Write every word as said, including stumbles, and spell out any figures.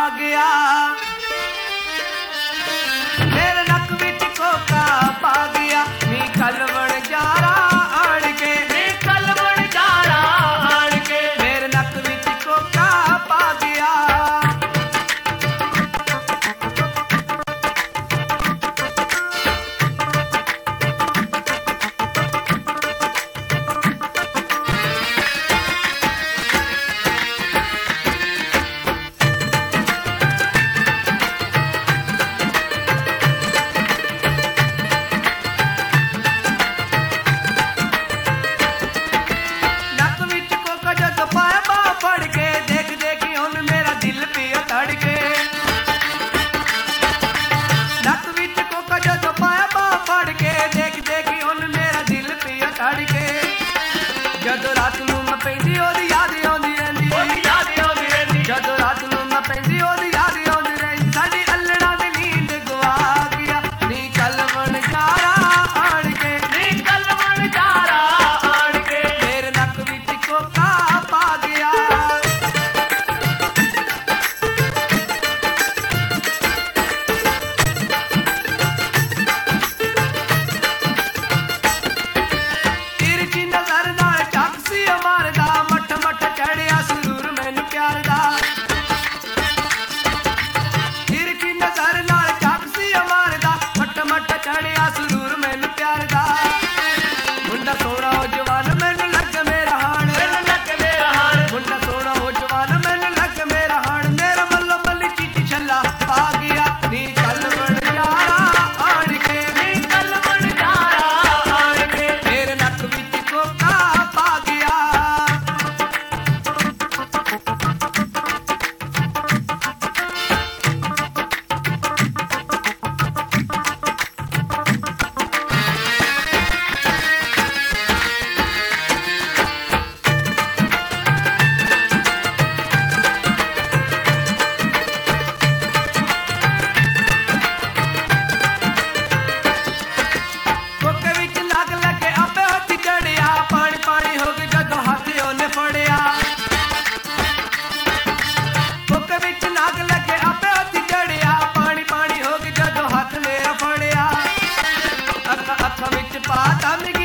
गया। मेरे नक विच कोका पा गया नी कलवण जारा आड़ के, नी कलवण जारा आड़ के मेरे नक विच कोका पा गया। ਜਦੋਂ ਰਾਤ ਨੂੰ ਮੈਂ ਪੈਂਦੀ ਉਹਦੀ ਯਾਦ ਆਉਂਦੀ ਰਹਿੰਦੀ, ਉਹਦੀ ਯਾਦ ਆਉਂਦੀ ਰਹਿੰਦੀ। ਜਦੋਂ ਰਾਤ ਨੂੰ ਮੈਂ ਪੈਂਦੀ ਉਹਦੀ ਯਾਦ ਆਉਂਦੀ ਰਹਿੰਦੀ। ਸਾਡੀ ਅਲੜਾਂ ਦੀ ਨੀਂਦ ਗਵਾ ਗਿਆ ਨੀ ਕਲਵਣ ਜਾਰਾ ਆੜ ਕੇ, ਨੀ ਕਲਵਣ ਜਾਰਾ ਆੜ ਕੇ ਮੇਰੇ ਨੱਕ ਵਿੱਚ ਕੋਕਾ ਪਾ ਗਿਆ। ਤਿਰਛੀ ਨਜ਼ਰ ਨਾਲ ਟਾਕਸੀ ਮਾਰਦਾ, ਮੱਠ ਮੱਠ ਚੜਿਆ ਸਰੂਰ ਮੈਨੂੰ ਪਿਆਰ ਦਾ। ਤਿਰਛੀ ਨਜ਼ਰ ਨਾਲ ਟਾਕਸੀ ਮਾਰਦਾ, ਮੱਠ ਮੱਠ ਚੜਿਆ ਸਰੂਰ ਮੈਨੂੰ ਪਿਆਰ ਦਾ। ਮੁੰਡਾ ਸੋਹਣਾ ਉਹ ਜਵਾਨ ਮੈਨੂੰ ਲੱਗ ਮੇਰਾ ਹਾਣ, ਮੈਨੂੰ ਲੱਗ ਮੇਰਾ ਹਾਣ। ਮੁੰਡਾ ਸੋਹਣਾ ਉਹ ਜਵਾਨ ਮੈਨੂੰ ਲੱਗ ਮੇਰਾ ਹਾਣ। ਮੇਰਾ ਮੱਲੋ ਮੱਲੀ ਚੀਟੀ ਛੱਲਾ ਪਾ ਗਿਆ ਨੀ ਕਲਵਣ ਜਾਰਾ ਆੜ ਕੇ, ਨੀ ਕਲਵਣ ਜਾਰਾ ਆੜ ਕੇ ਮੇਰੇ ਨੱਕ ਵਿੱਚ ਕੋਕਾ ਪਾ ਗਿਆ। ਕੋਕੇ ਵਿੱਚ ਲੱਗ ਲੱਗੇ ਆਪੇ ਹੱਥ ਚੜਿਆ, ਪਾਣੀ ਪਾਣੀ ਹੋ ਗਈ ਜਦੋਂ ਹੱਥ ਉਹਨੇ ਫੜਿਆ। ਕੋਕੇ ਵਿੱਚ ਲੱਗ ਲੱਗੇ ਆਪੇ ਹੱਥ ਚੜਿਆ, ਪਾਣੀ ਪਾਣੀ ਹੋ ਗਈ ਜਦੋਂ ਹੱਥ ਮੇਰਾ ਫੜਿਆ। ਅੱਖਾਂ ਅੱਖਾਂ ਵਿੱਚ ਪਾਤਾ